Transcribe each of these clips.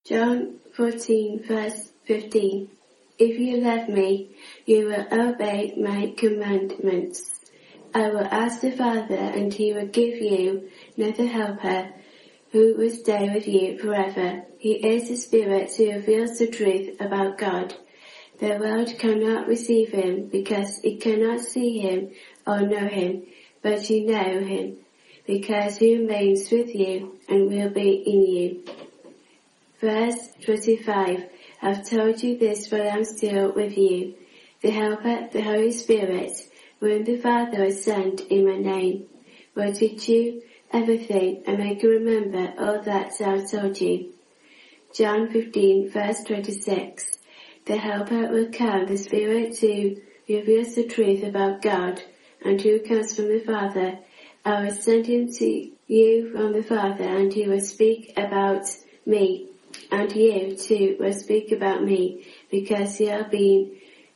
John 14 verse 15. If you love me, you will obey my commandments. I will ask the Father, and he will give you another helper who will stay with you forever. He is the Spirit who reveals the truth about God. The world cannot receive him because it cannot see him or know him, but you know him because he remains with you and will be in you. Verse 25. I've told you this while I'm still with you. The Helper, the Holy Spirit, whom the Father has sent in my name, will teach you everything and make you remember all that I've told you. John 15 verse 26. The Helper will come, the Spirit who reveals the truth about God and who comes from the Father. I will send him to you from the Father, and he will speak about me. And you too will speak about me, because you have been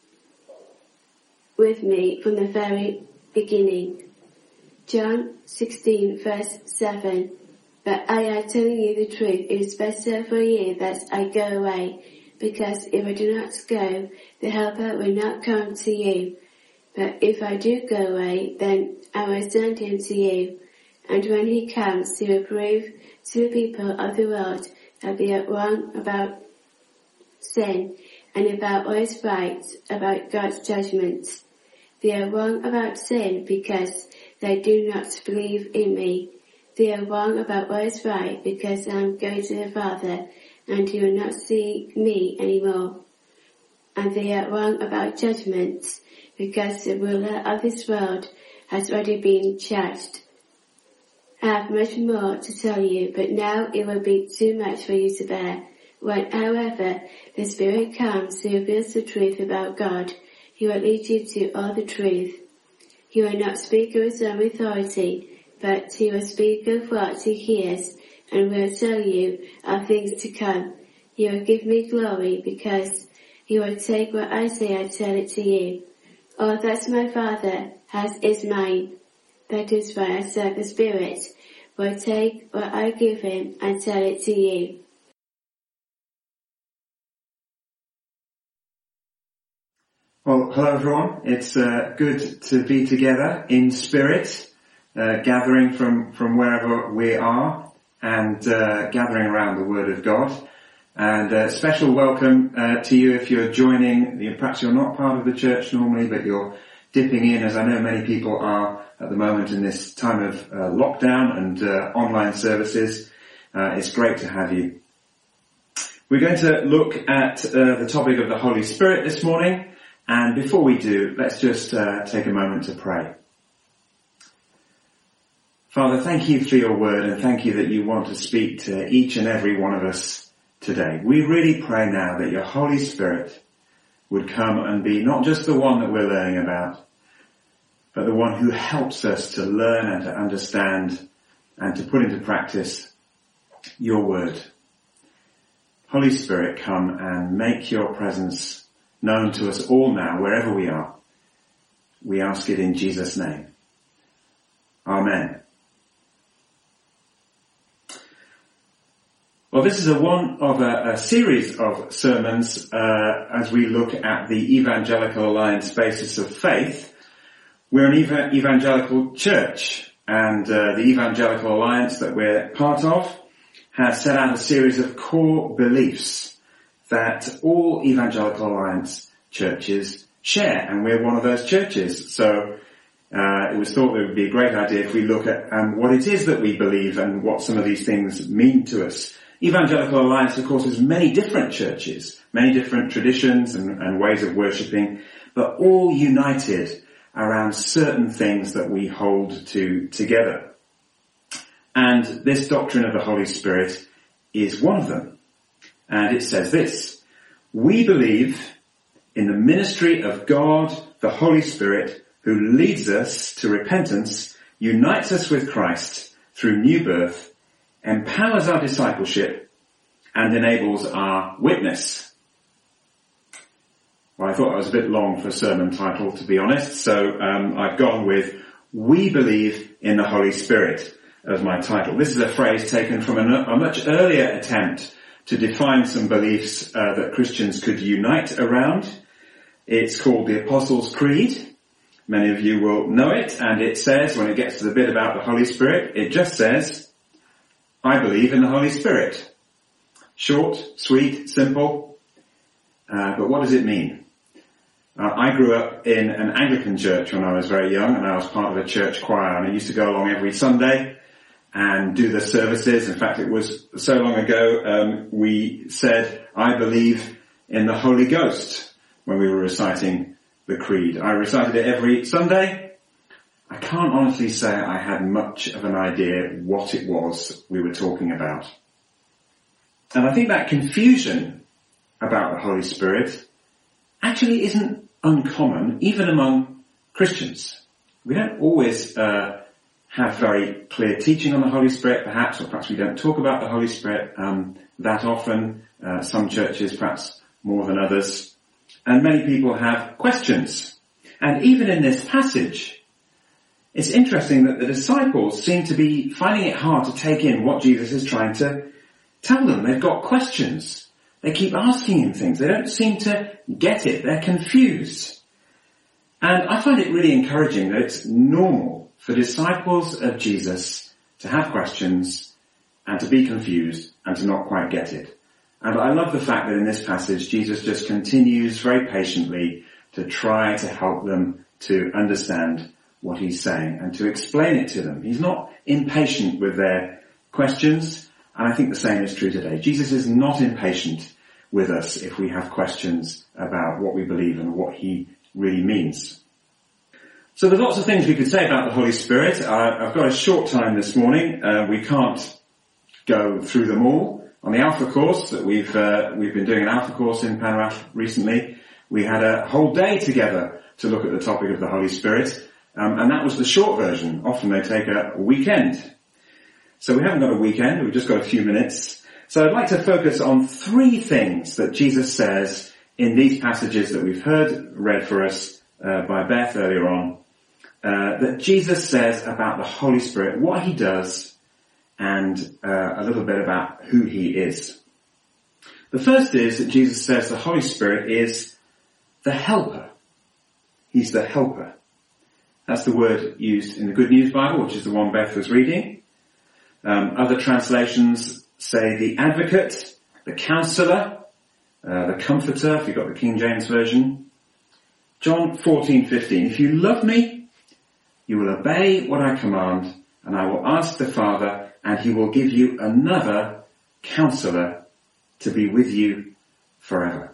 with me from the very beginning. John 16 verse 7. But I am telling you the truth, it is better for you that I go away, because if I do not go, the Helper will not come to you. But if I do go away, then I will send him to you. And when he comes, he will prove to the people of the world that they are wrong about sin and about what is right about God's judgment. They are wrong about sin because they do not believe in me. They are wrong about what is right because I am going to the Father, and he will not see me anymore. And they are wrong about judgment because the ruler of this world has already been judged. I have much more to tell you, but now it will be too much for you to bear. When, however, the Spirit comes who reveals the truth about God, he will lead you to all the truth. He will not speak of his own authority, but he will speak of what he hears and will tell you of things to come. He will give me glory because he will take what I say and tell it to you. All that my Father has is mine. That is why I said the Spirit will take what I give him and tell it to you. Well, hello everyone. It's good to be together in spirit, gathering from wherever we are and gathering around the Word of God. And a special welcome to you if you're joining. Perhaps you're not part of the church normally, but you're dipping in, as I know many people are at the moment in this time of lockdown and online services. It's great to have you. We're going to look at the topic of the Holy Spirit this morning. And before we do, let's just take a moment to pray. Father, thank you for your word, and thank you that you want to speak to each and every one of us today. We really pray now that your Holy Spirit would come and be not just the one that we're learning about, but the one who helps us to learn and to understand and to put into practice your word. Holy Spirit, come and make your presence known to us all now, wherever we are. We ask it in Jesus' name. Amen. Well, this is a series of sermons as we look at the Evangelical Alliance basis of faith. We're an evangelical church, and the Evangelical Alliance that we're part of has set out a series of core beliefs that all Evangelical Alliance churches share, and we're one of those churches. So it was thought that it would be a great idea if we look at what it is that we believe and what some of these things mean to us. Evangelical Alliance, of course, has many different churches, many different traditions and ways of worshipping, but all united around certain things that we hold to together. And this doctrine of the Holy Spirit is one of them. And it says this: we believe in the ministry of God, the Holy Spirit, who leads us to repentance, unites us with Christ through new birth, empowers our discipleship, and enables our witness. Well, I thought that was a bit long for a sermon title, to be honest, so I've gone with "We believe in the Holy Spirit" as my title. This is a phrase taken from a much earlier attempt to define some beliefs that Christians could unite around. It's called the Apostles' Creed. Many of you will know it, and it says, when it gets to the bit about the Holy Spirit, it just says, I believe in the Holy Spirit. Short, sweet, simple. But what does it mean? I grew up in an Anglican church when I was very young, and I was part of a church choir, and I used to go along every Sunday and do the services. In fact, it was so long ago, we said, I believe in the Holy Ghost when we were reciting the Creed. I recited it every Sunday. I can't honestly say I had much of an idea what it was we were talking about. And I think that confusion about the Holy Spirit actually isn't uncommon, even among Christians. We don't always have very clear teaching on the Holy Spirit, perhaps, or perhaps we don't talk about the Holy Spirit that often. Some churches, perhaps more than others. And many people have questions. And even in this passage, it's interesting that the disciples seem to be finding it hard to take in what Jesus is trying to tell them. They've got questions. They keep asking him things. They don't seem to get it. They're confused. And I find it really encouraging that it's normal for disciples of Jesus to have questions and to be confused and to not quite get it. And I love the fact that in this passage, Jesus just continues very patiently to try to help them to understand what he's saying and to explain it to them. He's not impatient with their questions, and I think the same is true today. Jesus is not impatient with us if we have questions about what we believe and what he really means. So there's lots of things we could say about the Holy Spirit. I've got a short time this morning. We can't go through them all. On the Alpha course that we've been doing an Alpha course in Penrith recently, we had a whole day together to look at the topic of the Holy Spirit, and that was the short version. Often they take a weekend. So we haven't got a weekend, we've just got a few minutes. So I'd like to focus on three things that Jesus says in these passages that we've heard read for us by Beth earlier on, that Jesus says about the Holy Spirit, what he does, and a little bit about who he is. The first is that Jesus says the Holy Spirit is the helper. He's the helper. That's the word used in the Good News Bible, which is the one Beth was reading. Other translations say the advocate, the counselor, the comforter, if you've got the King James Version. John 14:15. If you love me, you will obey what I command, and I will ask the Father, and he will give you another counselor to be with you forever.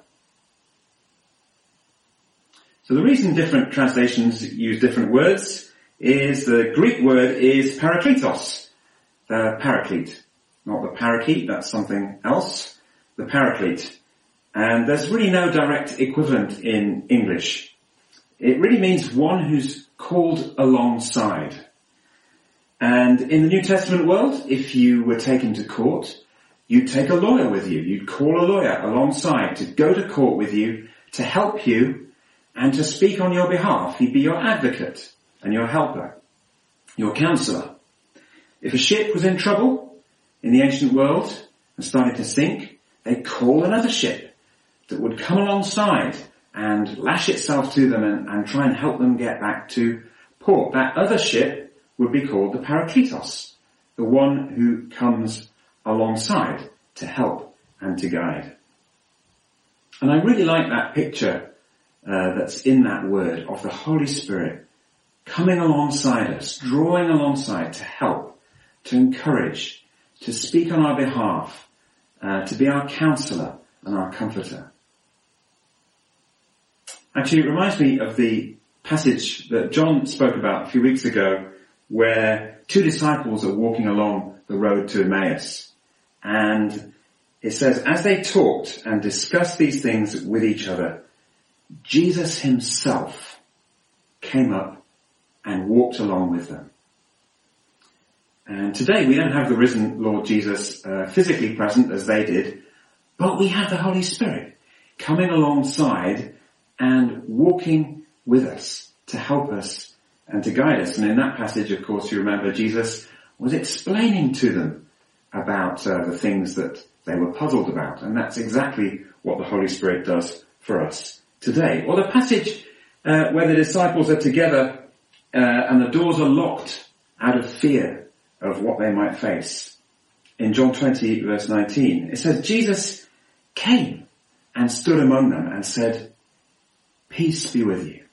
So the reason different translations use different words is the Greek word is parakletos, the paraclete. Not the parakeet, that's something else, the paraclete. And there's really no direct equivalent in English. It really means one who's called alongside. And in the New Testament world, if you were taken to court, you'd take a lawyer with you. You'd call a lawyer alongside to go to court with you, to help you, and to speak on your behalf. He'd be your advocate and your helper, your counselor. If a ship was in trouble in the ancient world and started to sink, they'd call another ship that would come alongside and lash itself to them and try and help them get back to port. That other ship would be called the Parakletos, the one who comes alongside to help and to guide. And I really like that picture that's in that word of the Holy Spirit coming alongside us, drawing alongside to help, to encourage, to speak on our behalf, to be our counselor and our comforter. Actually, it reminds me of the passage that John spoke about a few weeks ago, where two disciples are walking along the road to Emmaus. And it says, as they talked and discussed these things with each other, Jesus himself came up and walked along with them. And today we don't have the risen Lord Jesus physically present as they did, but we have the Holy Spirit coming alongside and walking with us to help us and to guide us. And in that passage, of course, you remember Jesus was explaining to them about the things that they were puzzled about. And that's exactly what the Holy Spirit does for us today. Or the passage where the disciples are together and the doors are locked out of fear of what they might face. In John 20 verse 19, it says, Jesus came and stood among them and said, "Peace be with you."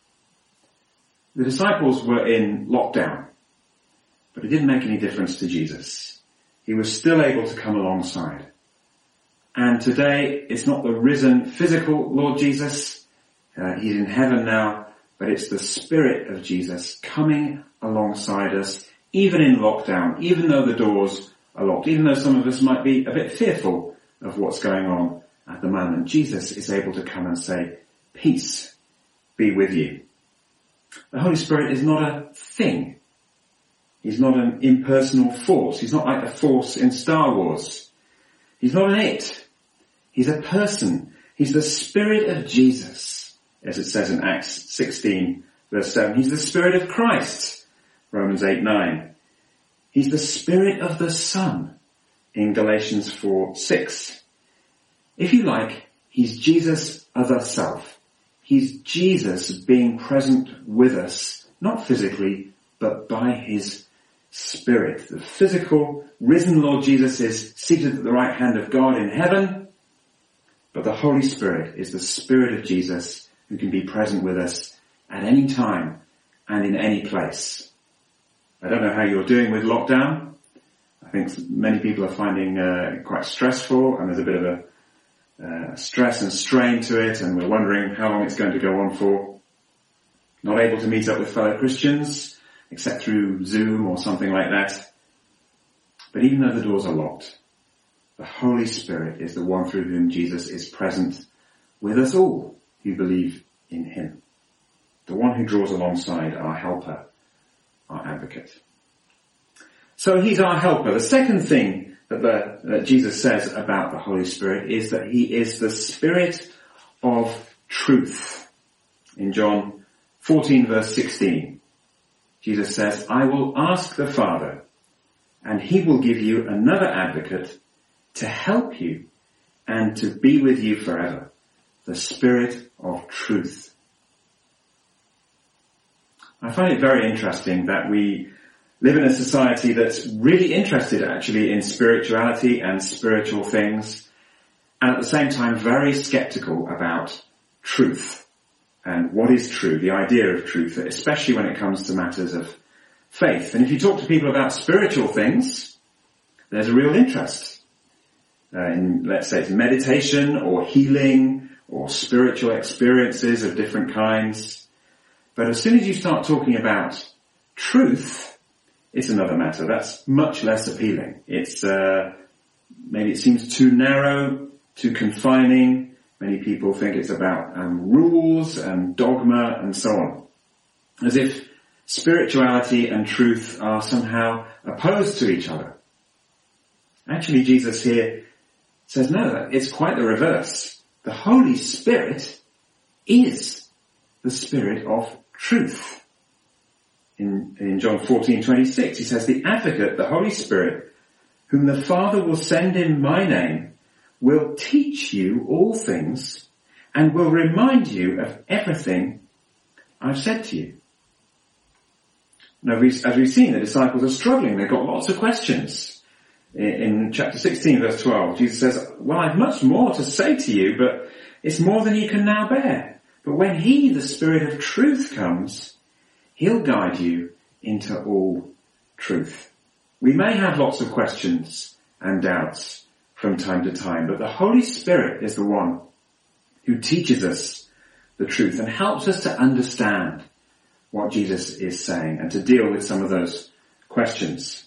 The disciples were in lockdown, but it didn't make any difference to Jesus. He was still able to come alongside. And today, it's not the risen physical Lord Jesus. He's in heaven now, but it's the Spirit of Jesus coming alongside us, even in lockdown, even though the doors are locked, even though some of us might be a bit fearful of what's going on at the moment. Jesus is able to come and say, "Peace be with you." The Holy Spirit is not a thing. He's not an impersonal force. He's not like the Force in Star Wars. He's not an it. He's a person. He's the Spirit of Jesus, as it says in Acts 16 verse 7. He's the Spirit of Christ, Romans 8:9. He's the Spirit of the Son in Galatians 4:6. If you like, he's Jesus' other self. He's Jesus being present with us, not physically, but by his Spirit. The physical, risen Lord Jesus is seated at the right hand of God in heaven, but the Holy Spirit is the Spirit of Jesus who can be present with us at any time and in any place. I don't know how you're doing with lockdown. I think many people are finding it quite stressful, and there's a bit of a stress and strain to it, and we're wondering how long it's going to go on for. Not able to meet up with fellow Christians, except through Zoom or something like that. But even though the doors are locked, the Holy Spirit is the one through whom Jesus is present with us all who believe in him. The one who draws alongside, our helper, our advocate. So he's our helper. The second thing that Jesus says about the Holy Spirit is that he is the Spirit of truth. In John 14 verse 16, Jesus says, "I will ask the Father, and he will give you another advocate to help you and to be with you forever, the Spirit of truth." I find it very interesting that we live in a society that's really interested actually in spirituality and spiritual things, and at the same time very skeptical about truth and what is true, the idea of truth, especially when it comes to matters of faith. And if you talk to people about spiritual things, there's a real interest in, let's say, meditation or healing or spiritual experiences of different kinds. But as soon as you start talking about truth, it's another matter. That's much less appealing. It's maybe it seems too narrow, too confining. Many people think it's about rules and dogma and so on, as if spirituality and truth are somehow opposed to each other. Actually, Jesus here says no, it's quite the reverse. The Holy Spirit is the Spirit of truth. In John 14:26, he says, "The advocate, the Holy Spirit, whom the Father will send in my name, will teach you all things and will remind you of everything I've said to you." Now, as we've seen, the disciples are struggling. They've got lots of questions. In chapter 16, verse 12, Jesus says, "Well, I've much more to say to you, but it's more than you can now bear. But when he, the Spirit of truth, comes, he'll guide you into all truth." We may have lots of questions and doubts from time to time, but the Holy Spirit is the one who teaches us the truth and helps us to understand what Jesus is saying and to deal with some of those questions.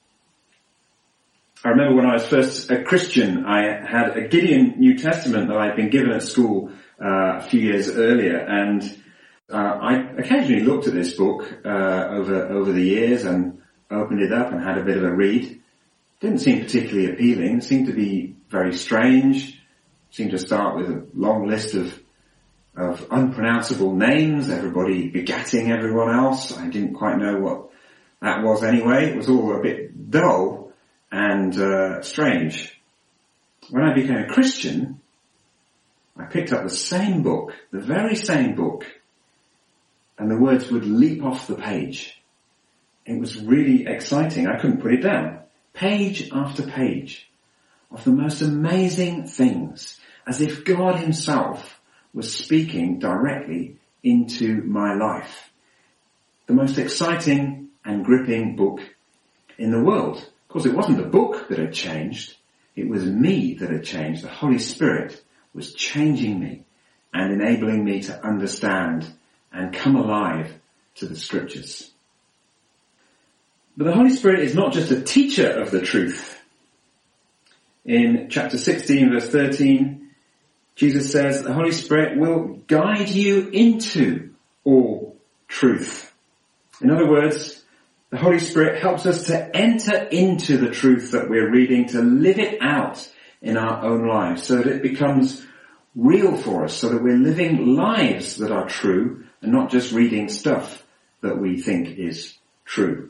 I remember when I was first a Christian, I had a Gideon New Testament that I'd been given at school a few years earlier, and I occasionally looked at this book over the years and opened it up and had a bit of a read. Didn't seem particularly appealing. It seemed to be very strange. Seemed to start with a long list of unpronounceable names, everybody begatting everyone else. I didn't quite know what that was anyway. It was all a bit dull and strange. when I became a Christian, I picked up the same book, the very same book, and the words would leap off the page. It was really exciting. I couldn't put it down. Page after page of the most amazing things, as if God himself was speaking directly into my life. The most exciting and gripping book in the world. Of course, it wasn't the book that had changed. It was me that had changed. The Holy Spirit was changing me and enabling me to understand and come alive to the scriptures. But the Holy Spirit is not just a teacher of the truth. In chapter 16, verse 13, Jesus says the Holy Spirit will guide you into all truth. In other words, the Holy Spirit helps us to enter into the truth that we're reading, to live it out in our own lives so that it becomes real for us, so that we're living lives that are true and not just reading stuff that we think is true.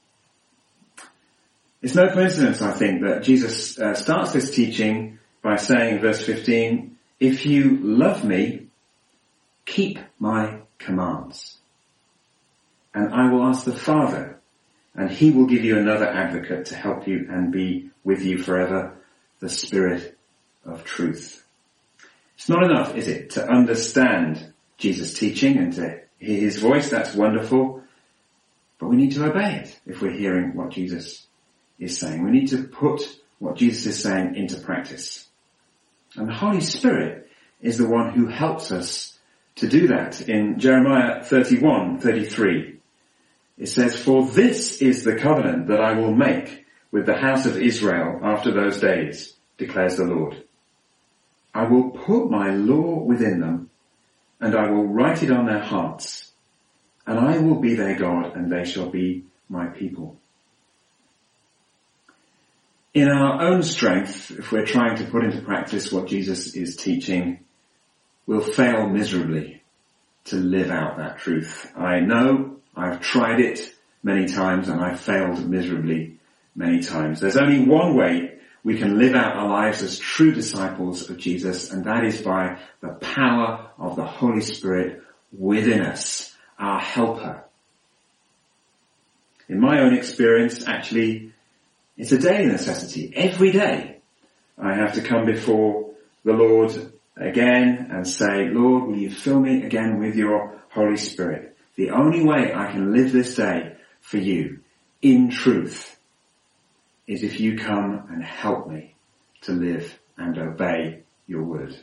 It's no coincidence, I think, that Jesus starts this teaching by saying in verse 15, "If you love me, keep my commands. And I will ask the Father, and he will give you another advocate to help you and be with you forever, the Spirit of truth." It's not enough, is it, to understand Jesus' teaching and to hear his voice. That's wonderful. But we need to obey it if we're hearing what Jesus is saying. We need to put what Jesus is saying into practice. And the Holy Spirit is the one who helps us to do that. In Jeremiah 31:33, it says, "For this is the covenant that I will make with the house of Israel after those days, declares the Lord. I will put my law within them, and I will write it on their hearts, and I will be their God, and they shall be my people." In our own strength, if we're trying to put into practice what Jesus is teaching, we'll fail miserably to live out that truth. I know I've tried it many times and I've failed miserably many times. There's only one way we can live out our lives as true disciples of Jesus, and that is by the power of the Holy Spirit within us, our helper. In my own experience, actually, it's a daily necessity. Every day I have to come before the Lord again and say, "Lord, will you fill me again with your Holy Spirit?" The only way I can live this day for you in truth is if you come and help me to live and obey your word.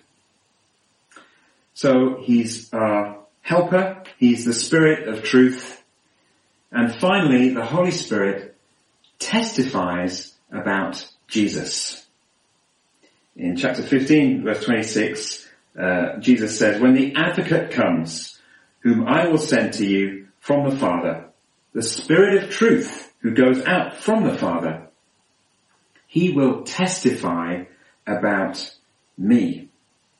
So he's our helper. He's the Spirit of truth. And finally, the Holy Spirit testifies about Jesus. In chapter 15, verse 26, Jesus says, "When the advocate comes, whom I will send to you from the Father, the Spirit of truth who goes out from the Father, he will testify about me."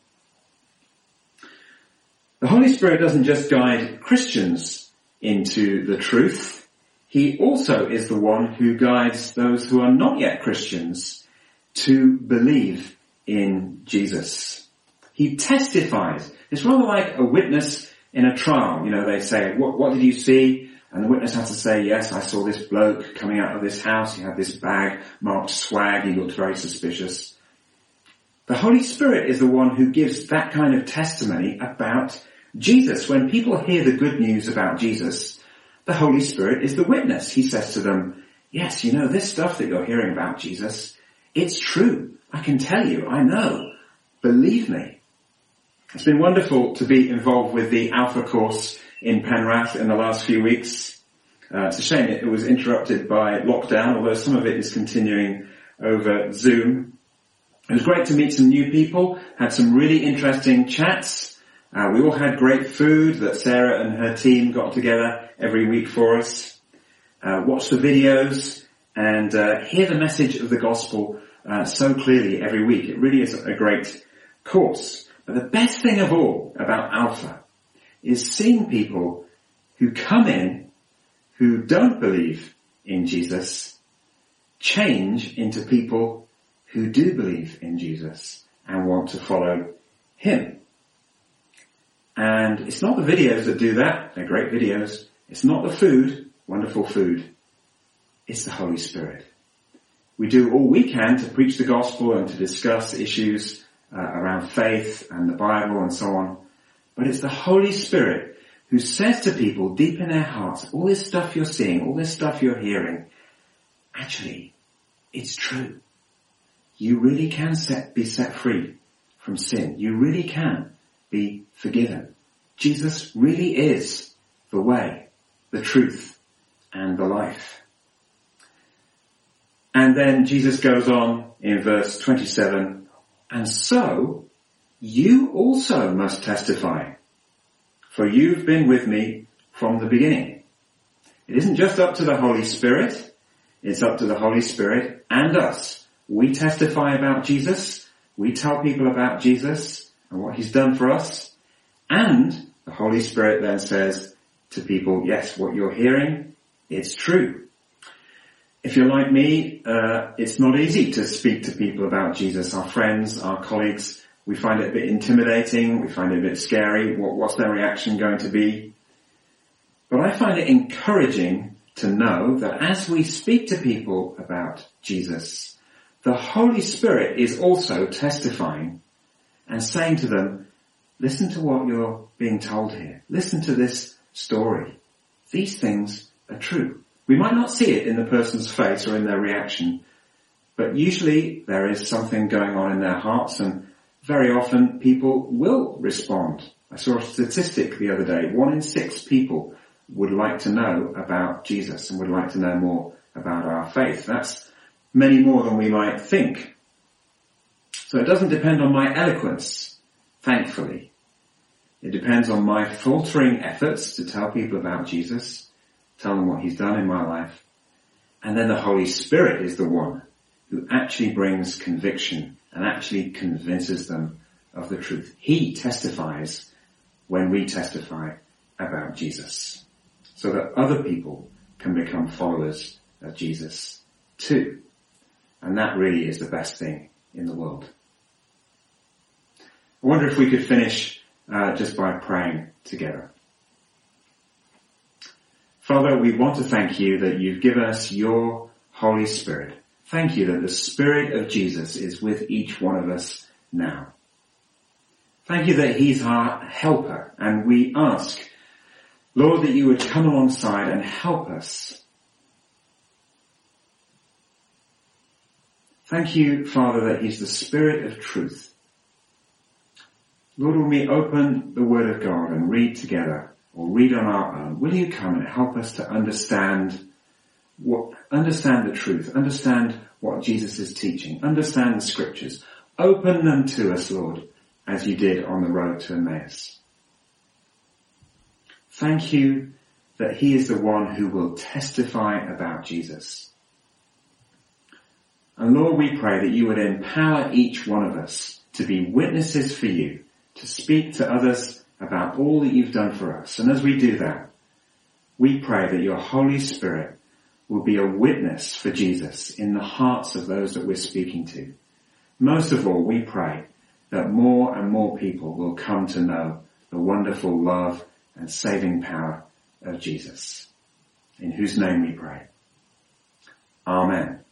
The Holy Spirit doesn't just guide Christians into the truth. He also is the one who guides those who are not yet Christians to believe in Jesus. He testifies. It's rather like a witness in a trial. You know, they say, what did you see? And the witness has to say, "Yes, I saw this bloke coming out of this house. He had this bag marked swag. He looked very suspicious." The Holy Spirit is the one who gives that kind of testimony about Jesus. When people hear the good news about Jesus, the Holy Spirit is the witness. He says to them, "Yes, you know, this stuff that you're hearing about Jesus, it's true. I can tell you, I know. Believe me." It's been wonderful to be involved with the Alpha course in Penrath in the last few weeks. It's a shame it was interrupted by lockdown, although some of it is continuing over Zoom. It was great to meet some new people, had some really interesting chats. We all had great food that Sarah and her team got together every week for us. Watch the videos and hear the message of the gospel so clearly every week. It really is a great course. But the best thing of all about Alpha is seeing people who come in, who don't believe in Jesus, change into people who do believe in Jesus and want to follow him. And it's not the videos that do that. They're great videos. It's not the food, wonderful food. It's the Holy Spirit. We do all we can to preach the gospel and to discuss issues around faith and the Bible and so on. But it's the Holy Spirit who says to people deep in their hearts, all this stuff you're seeing, all this stuff you're hearing, actually, it's true. You really can be set free from sin. You really can be forgiven. Jesus really is the way, the truth, and the life. And then Jesus goes on in verse 27, and so you also must testify, for you've been with me from the beginning. It isn't just up to the Holy Spirit, it's up to the Holy Spirit and us. We testify about Jesus, we tell people about Jesus and what he's done for us, and the Holy Spirit then says to people, yes, what you're hearing, it's true. If you're like me, it's not easy to speak to people about Jesus, our friends, our colleagues. We find it a bit intimidating, we find it a bit scary. What's their reaction going to be? But I find it encouraging to know that as we speak to people about Jesus, the Holy Spirit is also testifying and saying to them, listen to what you're being told here. Listen to this story. These things are true. We might not see it in the person's face or in their reaction, but usually there is something going on in their hearts, and very often people will respond. I saw a statistic the other day. 1 in 6 people would like to know about Jesus and would like to know more about our faith. That's many more than we might think. So it doesn't depend on my eloquence, thankfully. It depends on my faltering efforts to tell people about Jesus, tell them what he's done in my life. And then the Holy Spirit is the one who actually brings conviction and actually convinces them of the truth. He testifies when we testify about Jesus, so that other people can become followers of Jesus too. And that really is the best thing in the world. I wonder if we could finish just by praying together. Father, we want to thank you that you've given us your Holy Spirit. Thank you that the Spirit of Jesus is with each one of us now. Thank you that he's our helper, and we ask, Lord, that you would come alongside and help us. Thank you, Father, that he's the Spirit of truth. Lord, when we open the Word of God and read together, or read on our own, will you come and help us to understand the truth, understand what Jesus is teaching, understand the scriptures. Open them to us, Lord, as you did on the road to Emmaus. Thank you that he is the one who will testify about Jesus. And Lord, we pray that you would empower each one of us to be witnesses for you, to speak to others about all that you've done for us. And as we do that, we pray that your Holy Spirit will be a witness for Jesus in the hearts of those that we're speaking to. Most of all, we pray that more and more people will come to know the wonderful love and saving power of Jesus, in whose name we pray. Amen.